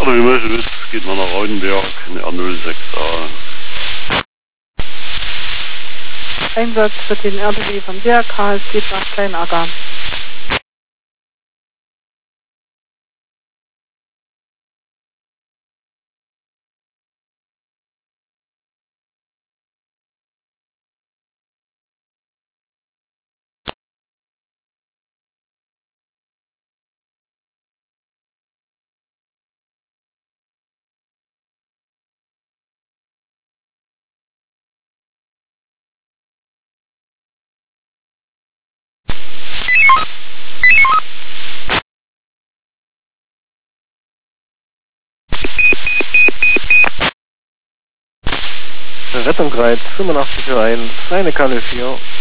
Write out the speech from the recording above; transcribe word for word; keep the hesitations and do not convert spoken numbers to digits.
Oder wie möchte willst, geht man nach Raudenberg in R null sechs A. Einsatz für den R B W von B R K, es geht nach Kleinacker. Rettung drei, fünfundachtzig Uhr eins, eine K null vier.